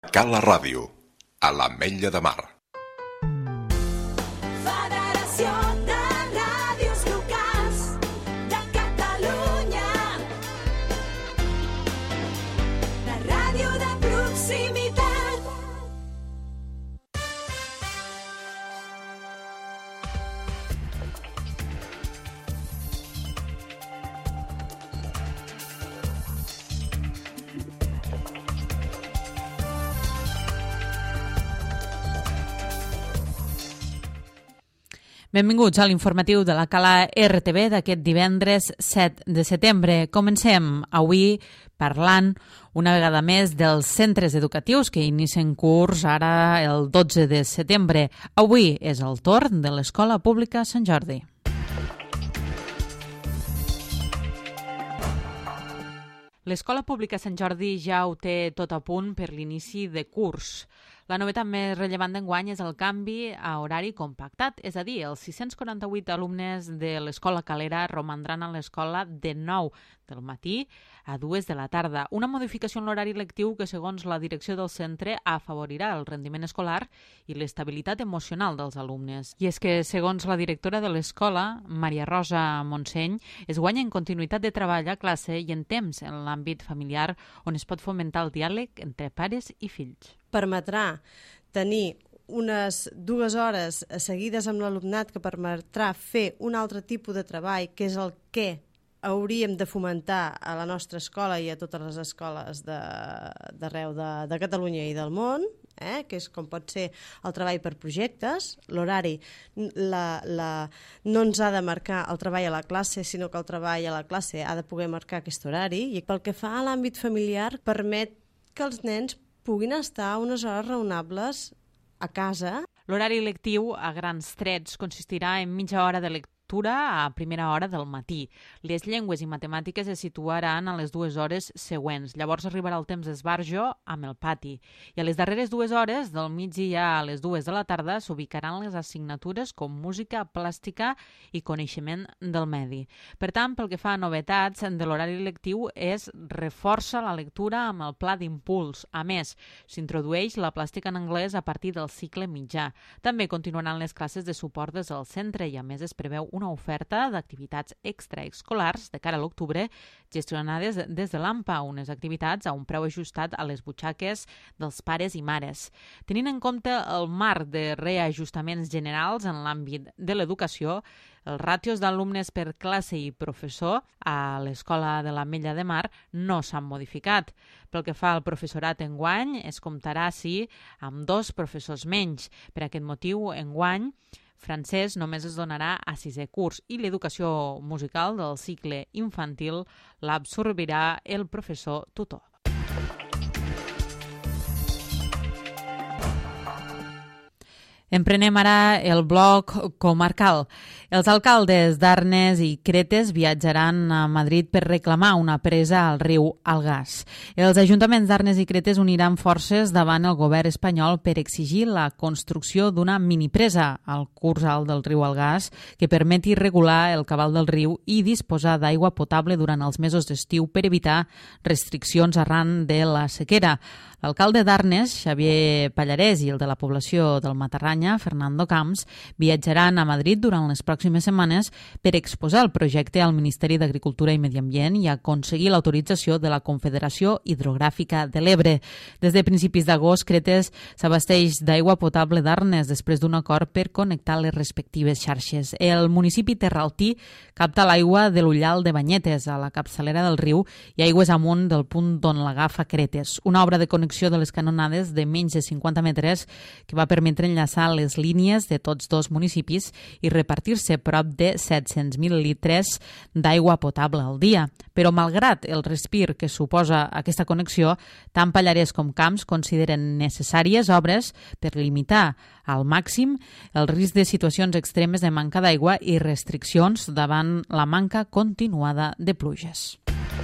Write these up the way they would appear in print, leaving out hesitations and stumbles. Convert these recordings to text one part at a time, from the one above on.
Cala Ràdio, a l'Ametlla de Mar. Federació de Ràdios Locals de Catalunya. La ràdio de proximitat. Benvinguts a l'informatiu de la Cala RTV d'aquest divendres 7 de setembre. Comencem avui parlant una vegada més dels centres educatius que inicien curs ara el 12 de setembre. Avui és el torn de l'Escola Pública Sant Jordi. L'Escola Pública Sant Jordi ja ho té tot a punt per l'inici de curs. La novetat més rellevant d'enguany és el canvi a horari compactat, és a dir, els 648 alumnes de l'Escola Calera romandran a l'escola de 9 del matí a 2 de la tarda. Una modificació en l'horari lectiu que, segons la direcció del centre, afavorirà el rendiment escolar i l'estabilitat emocional dels alumnes. I és que, segons la directora de l'escola, Maria Rosa Montseny, es guanya en continuïtat de treball a classe i en temps en l'àmbit familiar on es pot fomentar el diàleg entre pares i fills. Permetrà tenir unes 2 hores seguides amb l'alumnat que permetrà fer un altre tipus de treball, que és el que hauríem de fomentar a la nostra escola i a totes les escoles d'arreu de Catalunya i del món, que és com pot ser el treball per projectes. L'horari no ens ha de marcar el treball a la classe, sinó que el treball a la classe ha de poder marcar aquest horari. I pel que fa a l'àmbit familiar, permet que els nens puguin estar unes hores raonables a casa. L'horari lectiu, a grans trets, consistirà en mitja hora de lectura a primera hora del matí. Les llengües i matemàtiques es situaran a les 2 hores següents. Llavors arribarà el temps d'esbarjo amb el pati. I a les darreres 2 hores, del migdia a les 2 de la tarda, s'ubicaran les assignatures com música, plàstica i coneixement del medi. Per tant, pel que fa a novetats de l'horari lectiu, es reforça la lectura amb el pla d'impuls. A més, s'introdueix la plàstica en anglès a partir del cicle mitjà. També continuaran les classes de suport des del centre i, a més, es preveu una oferta d'activitats extraescolars de cara a l'octubre gestionades des de l'AMPA, unes activitats a un preu ajustat a les butxaques dels pares i mares. Tenint en compte el marc de reajustaments generals en l'àmbit de l'educació, els ràtios d'alumnes per classe i professor a l'Escola de l'Ametlla de Mar no s'han modificat. Pel que fa al professorat enguany, es comptarà, sí, amb 2 professors menys. Per aquest motiu, enguany, francès només es donarà a 6è curs i l'educació musical del cicle infantil l'absorbirà el professor tutor. Emprenem ara el bloc comarcal. Els alcaldes d'Arnes i Cretes viatjaran a Madrid per reclamar una presa al riu Algars. Els ajuntaments d'Arnes i Cretes uniran forces davant el govern espanyol per exigir la construcció d'una minipresa al curs alt del riu Algars que permeti regular el cabal del riu i disposar d'aigua potable durant els mesos d'estiu per evitar restriccions arran de la sequera. L'alcalde d'Arnes, Xavier Pallarès, i el de la població del Matarranya, Fernando Camps, viatjaran a Madrid durant les pròximes setmanes per exposar el projecte al Ministeri d'Agricultura i Medi Ambient i aconseguir l'autorització de la Confederació Hidrogràfica de l'Ebre. Des de principis d'agost, Cretes s'abasteix d'aigua potable d'Arnes després d'un acord per connectar les respectives xarxes. El municipi terraltí capta l'aigua de l'Ullal de Banyetes, a la capçalera del riu, i aigües amunt del punt d'on l'agafa Cretes. Una obra de connexió de les canonades de menys de 50 metres que va permetre enllaçar les línies de tots 2 municipis i repartir-se prop de 700.000 litres d'aigua potable al dia. Però malgrat el respir que suposa aquesta connexió, tant Pallarès com Camps consideren necessàries obres per limitar al màxim el risc de situacions extremes de manca d'aigua i restriccions davant la manca continuada de pluges.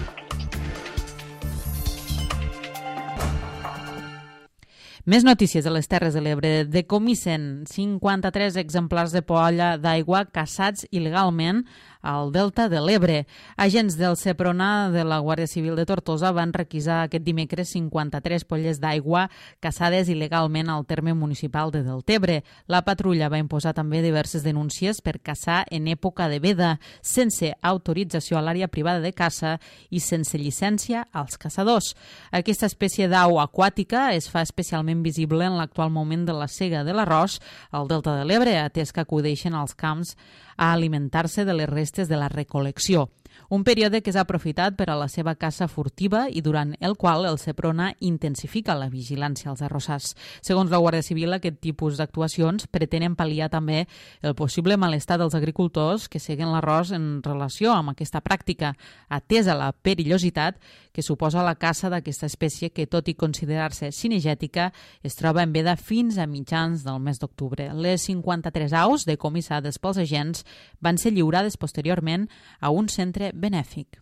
Més notícies de les Terres de l'Ebre. Decomissen 53 exemplars de polla d'aigua caçats il·legalment al Delta de l'Ebre. Agents del Seprona de la Guàrdia Civil de Tortosa van requisar aquest dimecres 53 polles d'aigua caçades il·legalment al terme municipal de Deltebre. La patrulla va imposar també diverses denúncies per caçar en època de veda, sense autorització a l'àrea privada de caça i sense llicència als caçadors. Aquesta espècie d'au aquàtica es fa especialment visible en l'actual moment de la sega de l'arròs al Delta de l'Ebre, atès que acudeixen als camps a alimentar-se de les restes de la recol·lecció. Un període que és aprofitat per a la seva caça furtiva i durant el qual el Seprona intensifica la vigilància als arrossars. Segons la Guàrdia Civil, aquest tipus d'actuacions pretenen pal·liar també el possible malestar dels agricultors que seguen l'arròs en relació amb aquesta pràctica, atesa la perillositat que suposa la caça d'aquesta espècie que, tot i considerar-se cinegètica, es troba en veda fins a mitjans del mes d'octubre. Les 53 aus decomissades pels agents van ser lliurades posteriorment a un centre benèfic.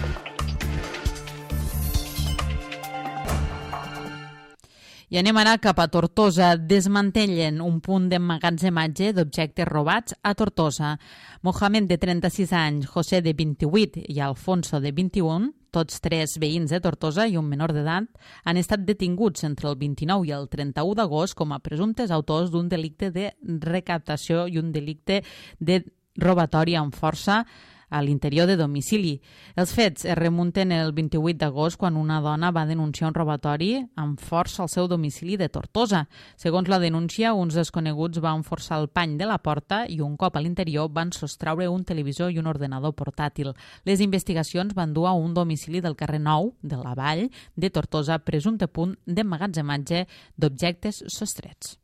I anem ara cap a Tortosa. Desmantellen un punt d'emmagatzematge d'objectes robats a Tortosa. Mohamed, de 36 anys, José, de 28 i Alfonso, de 21, tots tres veïns de Tortosa i un menor d'edat, han estat detinguts entre el 29 i el 31 d'agost com a presumptes autors d'un delicte de recaptació i un delicte de robatori amb força a l'interior de domicili. Els fets es remunten el 28 d'agost quan una dona va denunciar un robatori amb força al seu domicili de Tortosa. Segons la denúncia, uns desconeguts van forçar el pany de la porta i un cop a l'interior van sostraure un televisor i un ordenador portàtil. Les investigacions van dur a un domicili del carrer Nou de la Vall de Tortosa, presumpte punt d'emmagatzematge d'objectes sostrets.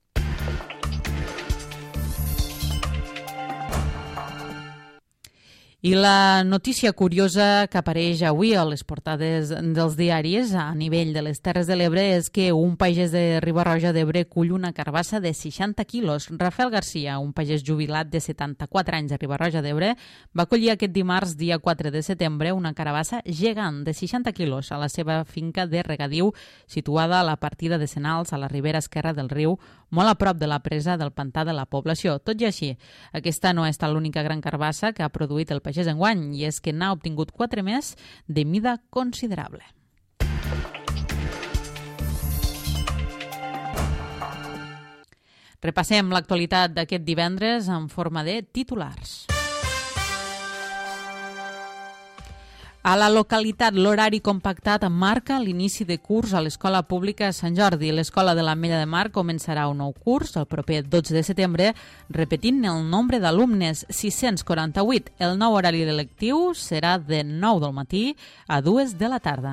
I la notícia curiosa que apareix avui a les portades dels diaris a nivell de les Terres de l'Ebre és que un pagès de Riba-roja d'Ebre cull una carbassa de 60 quilos. Rafael Garcia, un pagès jubilat de 74 anys de Riba-roja d'Ebre, va collir aquest dimarts, dia 4 de setembre, una carabassa gegant de 60 quilos a la seva finca de regadiu situada a la partida de Senals, a la ribera esquerra del riu, molt a prop de la presa del pantà de la població. Tot i així, aquesta no ha estat l'única gran carbassa que ha produït el pagès enguany, i és que n'ha obtingut 4 més de mida considerable. Repassem l'actualitat d'aquest divendres en forma de titulars. A la localitat, l'horari compactat marca l'inici de curs a l'Escola Pública Sant Jordi. L'Escola de l'Ametlla de Mar començarà un nou curs el proper 12 de setembre, repetint el nombre d'alumnes, 648. El nou horari lectiu serà de 9 del matí a 2 de la tarda.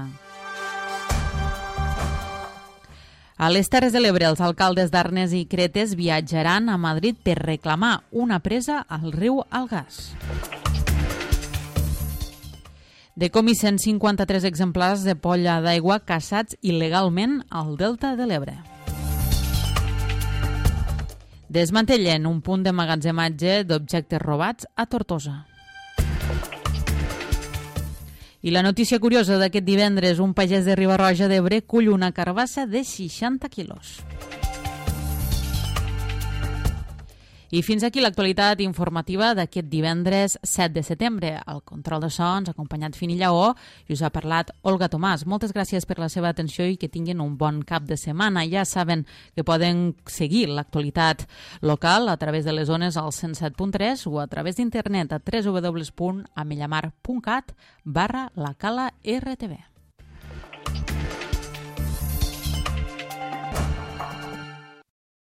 A les Terres de l'Ebre, els alcaldes d'Arnes i Cretes viatjaran a Madrid per reclamar una presa al riu Algars. Decomisen 153 exemplars de polla d'aigua caçats il·legalment al Delta de l'Ebre. Desmantellen un punt d'emmagatzematge d'objectes robats a Tortosa. I la notícia curiosa d'aquest divendres, un pagès de Riba-roja d'Ebre cull una carbassa de 60 quilos. I fins aquí l'actualitat informativa d'aquest divendres 7 de setembre. Al control de so ens ha acompanyat Fini Lleó i us ha parlat Olga Tomàs. Moltes gràcies per la seva atenció i que tinguin un bon cap de setmana. Ja saben que poden seguir l'actualitat local a través de les zones al 107.3 o a través d'internet a www.amellamar.cat/la Cala RTV.